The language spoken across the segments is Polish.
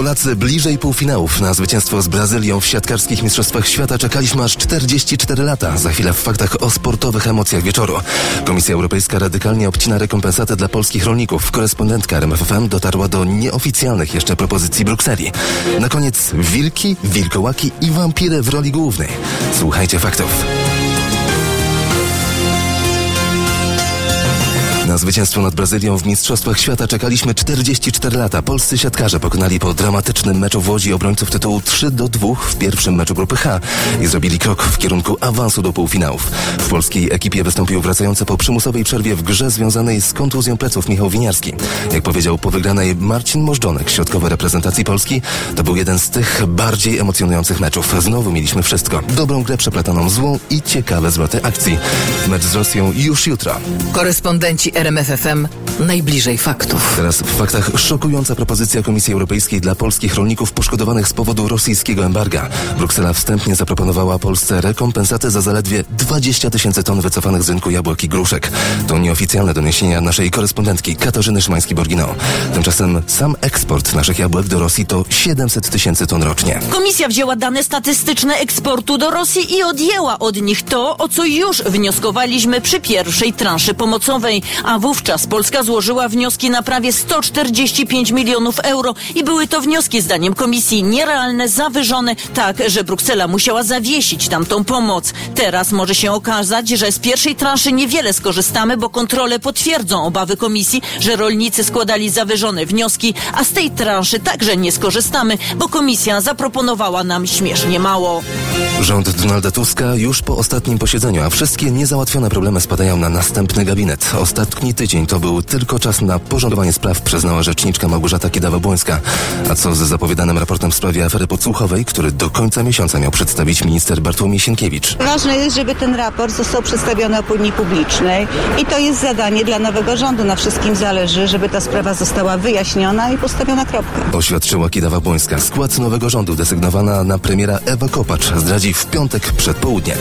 Polacy bliżej półfinałów. Na zwycięstwo z Brazylią w siatkarskich mistrzostwach świata czekaliśmy aż 44 lata. Za chwilę w faktach o sportowych emocjach wieczoru. Komisja Europejska radykalnie obcina rekompensatę dla polskich rolników. Korespondentka RMF FM dotarła do nieoficjalnych jeszcze propozycji Brukseli. Na koniec wilki, wilkołaki i wampiry w roli głównej. Słuchajcie faktów. Na zwycięstwo nad Brazylią w Mistrzostwach Świata czekaliśmy 44 lata. Polscy siatkarze pokonali po dramatycznym meczu w Łodzi obrońców tytułu 3-2 w pierwszym meczu grupy H i zrobili krok w kierunku awansu do półfinałów. W polskiej ekipie wystąpił wracający po przymusowej przerwie w grze związanej z kontuzją pleców Michał Winiarski. Jak powiedział po wygranej Marcin Możdżonek, środkowy reprezentacji Polski, to był jeden z tych bardziej emocjonujących meczów. Znowu mieliśmy wszystko. Dobrą grę przeplataną złą i ciekawe zwroty akcji. Mecz z Rosją już jutro. Korespondenci RMF FM najbliżej faktów. Teraz w faktach szokująca propozycja Komisji Europejskiej dla polskich rolników poszkodowanych z powodu rosyjskiego embarga. Bruksela wstępnie zaproponowała Polsce rekompensatę za zaledwie 20 000 ton wycofanych z rynku jabłek i gruszek. To nieoficjalne doniesienia naszej korespondentki Katarzyny Szymańskiej-Borginą. Tymczasem sam eksport naszych jabłek do Rosji to 700 000 ton rocznie. Komisja wzięła dane statystyczne eksportu do Rosji i odjęła od nich to, o co już wnioskowaliśmy przy pierwszej transzy pomocowej. A wówczas Polska złożyła wnioski na prawie 145 milionów euro i były to wnioski zdaniem komisji nierealne, zawyżone, tak, że Bruksela musiała zawiesić tamtą pomoc. Teraz może się okazać, że z pierwszej transzy niewiele skorzystamy, bo kontrole potwierdzą obawy komisji, że rolnicy składali zawyżone wnioski, a z tej transzy także nie skorzystamy, bo komisja zaproponowała nam śmiesznie mało. Rząd Donalda Tuska już po ostatnim posiedzeniu, a wszystkie niezałatwione problemy spadają na następny gabinet. Ostatni tydzień to był tylko czas na porządkowanie spraw, przyznała rzeczniczka Małgorzata Kidawa-Błońska. A co z zapowiadanym raportem w sprawie afery podsłuchowej, który do końca miesiąca miał przedstawić minister Bartłomiej Sienkiewicz? Ważne jest, żeby ten raport został przedstawiony opinii publicznej i to jest zadanie dla nowego rządu. Na wszystkim zależy, żeby ta sprawa została wyjaśniona i postawiona kropka. Oświadczyła Kidawa-Błońska. Skład nowego rządu desygnowana na premiera Ewa Kopacz zdradzi w piątek przed południem.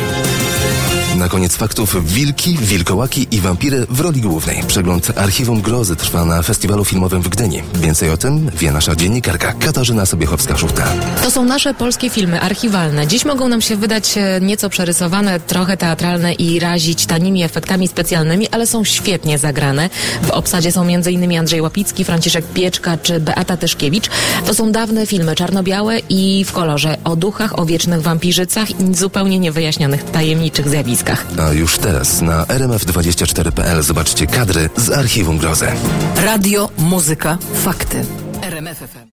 Na koniec faktów wilki, wilkołaki i wampiry w roli głównej. Przegląd Archiwum Grozy trwa na festiwalu filmowym w Gdyni. Więcej o tym wie nasza dziennikarka Katarzyna Sobiechowska-Szuchta. To są nasze polskie filmy archiwalne. Dziś mogą nam się wydać nieco przerysowane, trochę teatralne i razić tanimi efektami specjalnymi, ale są świetnie zagrane. W obsadzie są m.in. Andrzej Łapicki, Franciszek Pieczka czy Beata Tyszkiewicz. To są dawne filmy czarno-białe i w kolorze o duchach, o wiecznych wampirzycach i zupełnie niewyjaśnionych, tajemniczych zjawiskach. A już teraz na rmf24.pl zobaczcie kadry z Archiwum Grozy. Radio, muzyka, fakty. RMF FM.